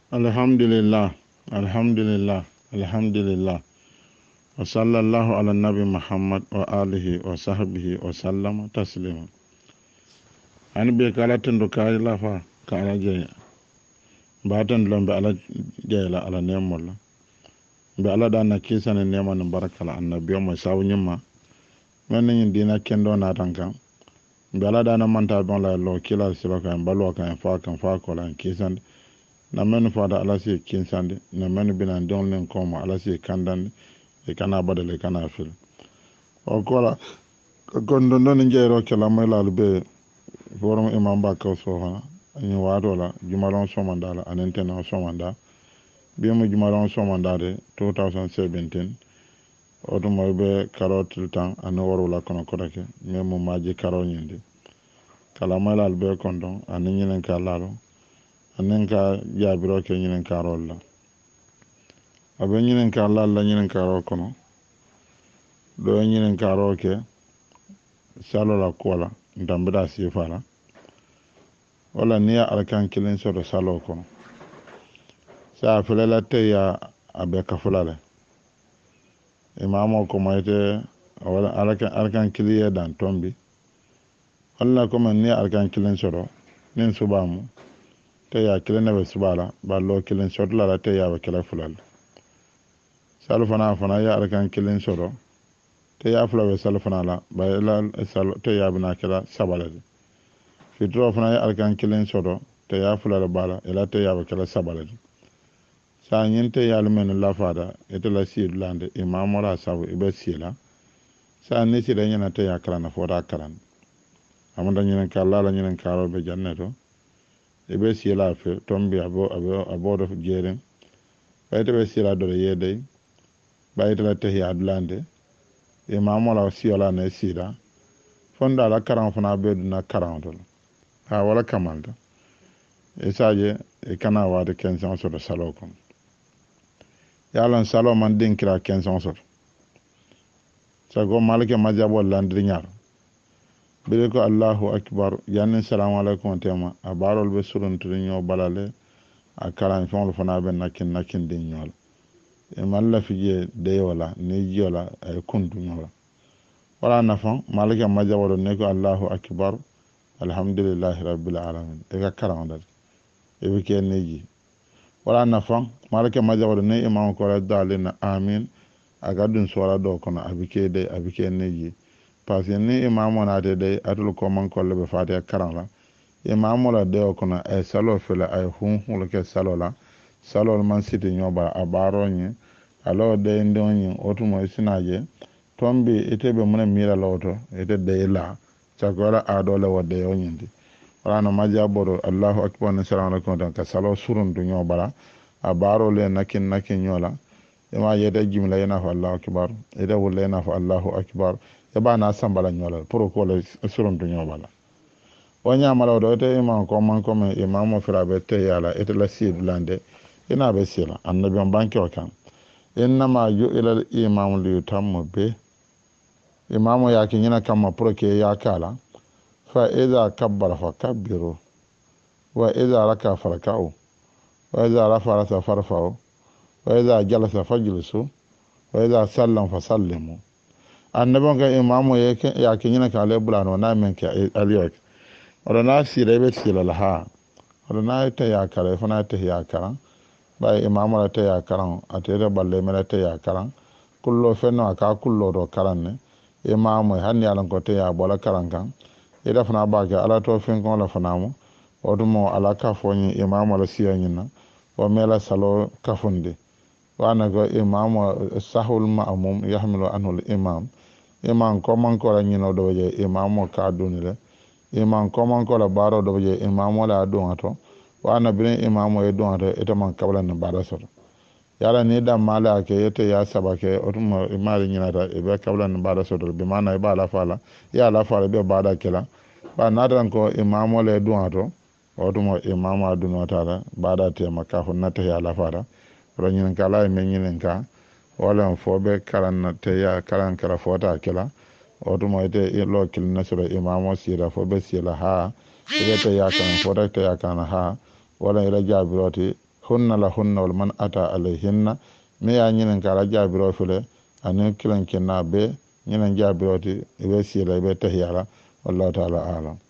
Alhamdulillah, alhamdulillah, alhamdulillah. Wa sallallahu ala nabi Muhammad wa alihi wa sahbihi wa sallama taslima. Ani be kala tendo kay lafa ka ala jeya. Batan lombe ala jeya la ala nemolla. Be ala da na kisane nema no barakala annabi mo sawu nyima. Men ni dina kendo na tanka. Be ala da na manta don la lo kila silo kan balo kan fa ko lan kisane. Na menu fada ala si kinsande na menu binan don len koma ala si kandande e kana badale kana fil o kola gondo non njeyro kala may lalu be forum imam ba kaw so ha ni wado la jumalon so mandala anentena so manda bi mu jumalon so mandade 2017 oto mo be karotul tan an woro la kono kodake memo maji karo nyinde kala may lalu be kondon an nyinen kala anen ka jaabiro ke ñinen kaarol la abe ñinen kaar la ñinen kaarol kono do ñinen kaarol ke salo la kola ndambida sifala wala niya alkan kilin soto salo kono sa fele la te ya abe kafulale imamo ko mayte wala alkan kiliye dan tombi wala ko man niya alkan kilin soto nin subamu te ya kelen ne be subala ba lo kelen shot la te ya be kala fulal sal fana ya arkan kelen soro te ya fula be sal fana la ba la sal te ya bina kala sabala fitro fana ya arkan kelen soro te ya fula la bala ela te ya be kala sabala sa nyin te ya lumen la fada ete la si lande imam ra sabu ibe sila sa ni si da nyana te ya kala na fota kalan amanda nyin kala la nyin karo be janneto ebe sila fe tombi abo do jeren bayte be sila do yede bayte la tehi adlande e mamola sila na sila fonda la karan fana be na karan do ha wala kamalda e saje e kana wade 15 ans de salo kon yalan salo man din kira 15 ans sago malike majabo landriñar bele ko allahu akbar yanni salamu alaikum tema a barol be suruntude ñoo balale a karan fon fana be nakin din ñol e malla fije deyola ni jiola ay kundu ñola wala nafan malika majawado ne ko allahu akbar alhamdulillahi rabbil alamin e ka karan dal e be ken neji wala nafan malika majawado ne imam ko la dalina amin aga dun sora do kono abike neji parce que ni imamo naate de atul ko man kolle be faate karan la imamo la de kono ay salo fela ay hun ke salo la salo man siti nyoba abaro nyi alo de ndonyi otumo sinaje tombi itebe mun mira loto ite de la chagora adole wode yonyindi wala no maja boro allahu akbar na salamu alaikum tan ka salo surun du nyobara abaro le nakin nyola ima yede jimla yana fa allahu akbar ite wulle yana fa allahu akbar ba na sambala nyola pour ko le surun to nyobala wanya mala do te imam ko man ko me imam mo fira be te yala et la sid lande ina be sila annabi on banki o kan inna ma yu ila imam li yutammu be imam ya ki nyina kam pour ke ya kala fa idha kabbara fa kabbiru wa idha raka farka'u wa idha rafa farfa'u wa idha jalasa fajlisu wa idha sallama fa sallimu annabon ga imamu ya ke nyina ka le bulano na men ke aliyok odo na sire be sila la ha odo na ta ya kare fana ta ya karan ba imamu la ta ya karan atere balle mena ta ya karan kullo fenno aka kullo do karan ne imamu hanni alan ko ta ya bola karan kan ida fana ba ga ala to fen ko la fana mo odo mo ala ka foni imamu la siya nyina o mela salo kafunde wana go imamu sahul ma'mum yahmilu anhu al-imam imam ko man ko la nyino do je imam ka dunile imam ko man ko la baro do je imam la don ato wana bin imam e don ato ita man kabla na baro so yala ni da mala ke yete ya sabake otumo imari nyina da e be kabla na baro so be mana e ba la fala ya la fala be bada kala ba nadan ko imam le don ato otumo imam adun wata bada te makafu nata ya la fala ranyin kala e menyin ka wala fobe karan te ya karan kara fota kala otumo ite lo kil nasro imamo sira fobe sila ha ite ya kan fota te ya kan ha wala ila jabiroti hunna la hunna wal man ata alayhinna me ya ñinen kala jaabiro fele anin kilan kenna be ñinen jaabiroti ɓe sila ɓe tahiyala wallahu taala alam